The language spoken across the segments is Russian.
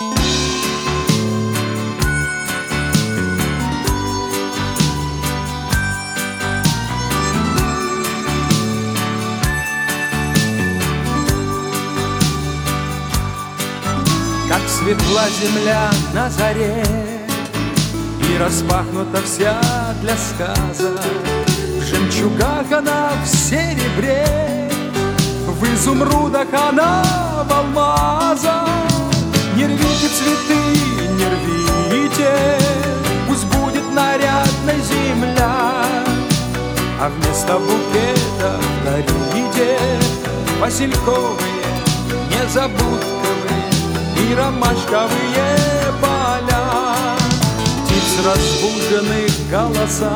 Как светла земля на заре, и распахнута вся для сказа. В жемчугах она в серебре, в изумрудах она в алмазах. Не рвите цветы, не рвите, пусть будет нарядной земля, а вместо букета дарите васильковые, незабудковые и ромашковые поля. Птиц разбуженных голоса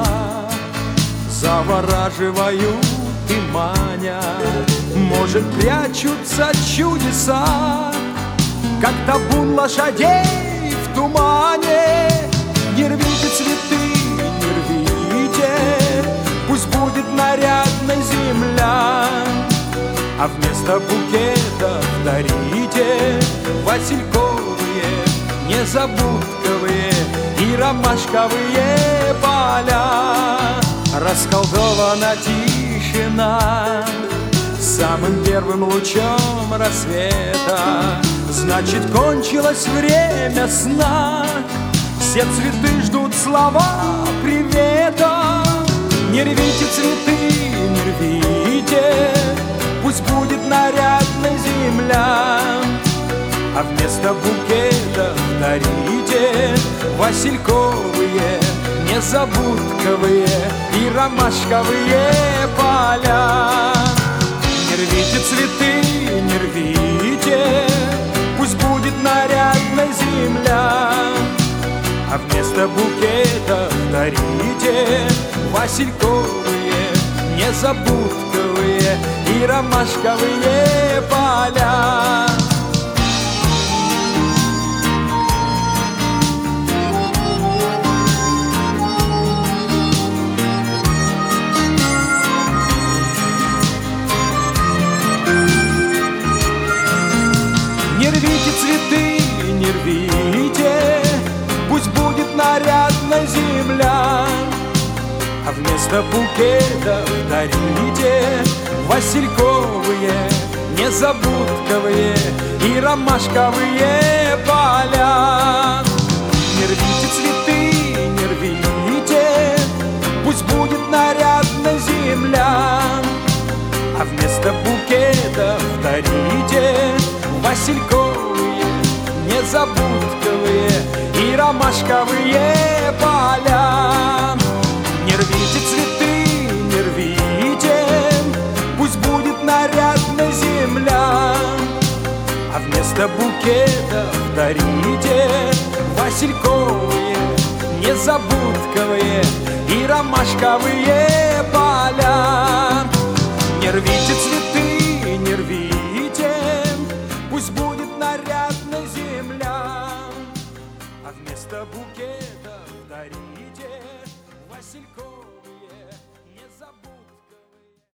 завораживают и манят. Может, прячутся чудеса, как табун лошадей в тумане. Не рвите цветы, не рвите, пусть будет нарядной земля, а вместо букета дарите васильковые, незабудковые и ромашковые поля. Расколдована тишина самым первым лучом рассвета. Значит, кончилось время сна, все цветы ждут слова привета. Не рвите цветы, не рвите, пусть будет нарядной земля, а вместо букета дарите васильковые, незабудковые и ромашковые поля. Не рвите цветы, не рвите, пусть будет нарядной земля, а вместо букета дарите васильковые, незабудковые и ромашковые поля. Не рвите цветы, не рвите, пусть будет нарядной земля, а вместо букета дарите васильковые, незабудковые и ромашковые поля. Не рвите цветы, не рвите, пусть будет нарядной земля, а вместо букета дарите васильковые, незабудковые и ромашковые поля. Не рвите цветы, не рвите, пусть будет нарядной земля, а вместо букета дарите васильковые, незабудковые и ромашковые поля. Не рвите цветы, не рвите, пусть будет нарядной земля, а вместо букета дарите васильковые.